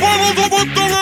Puddles of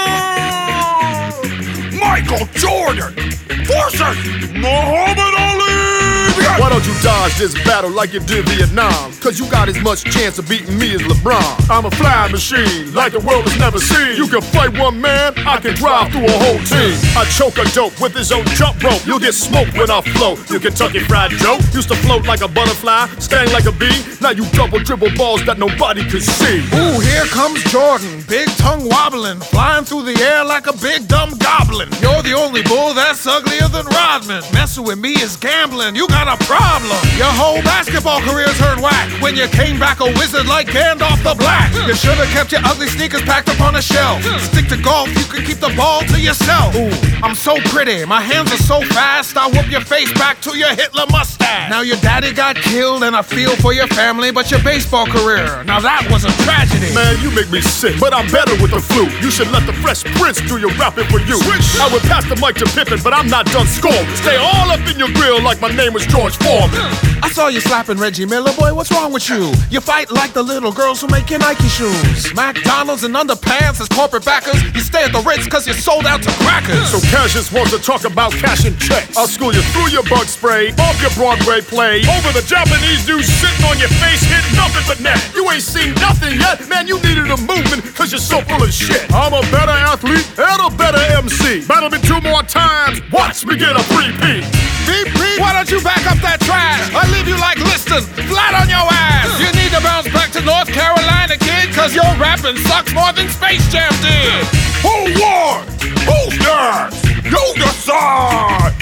Michael Jordan versus Muhammad Ali! Why don't you dodge this battle like you did Vietnam? Cause you got as much chance of beating me as LeBron. I'm a flying machine, like the world has never seen. You can fight one man, I can drive through a whole team. I choke a dope with his own jump rope. You'll get smoked when I float. You Kentucky Fried Joe used to float like a butterfly, sting like a bee. Now you double dribble balls that nobody can see. Ooh, here comes Jordan, big tongue wobbling, flying through the air like a big dumb goblin. You're the only bull that's uglier than Rodman. Messing with me is gambling, you got a problem. Your whole basketball career turned whack when you came back a wizard like Gandalf the Black. You should've kept your ugly sneakers packed up on a shelf. Stick to golf, you can keep the ball to yourself. Ooh, I'm so pretty, my hands are so fast, I whoop your face back to your Hitler mustache. Now your daddy got killed and I feel for your family, but your baseball career, now that was a tragedy. Man, you make me sick, but I'm better with the flute. You should let the Fresh Prince do your rapping for you. I would pass the mic to Pippen, but I'm not done scoring. Stay all up in your grill like my name was George Foreman. I saw you slapping Reggie Miller, boy, what's wrong with you? You fight like the little girls who make your Nike shoes. McDonald's and underpants as corporate backers. You stay at the Ritz cause you're sold out to crackers. So Cassius wants to talk about cashing checks. I'll school you through your bug spray, off your Broadway play, over the Japanese dude sitting on your face, hitting nothing but net. You ain't seen nothing yet, man, you needed a movement cause you're so full of shit. I'm a better athlete and a better MC. Battle me 2 more times, watch me get a 3-P. Why don't you back up that trash? I leave you like Liston, flat on your ass. You need to bounce back to North Carolina, kid, cause your rapping sucks more than Space Jam did. Who won? Who's next? You decide!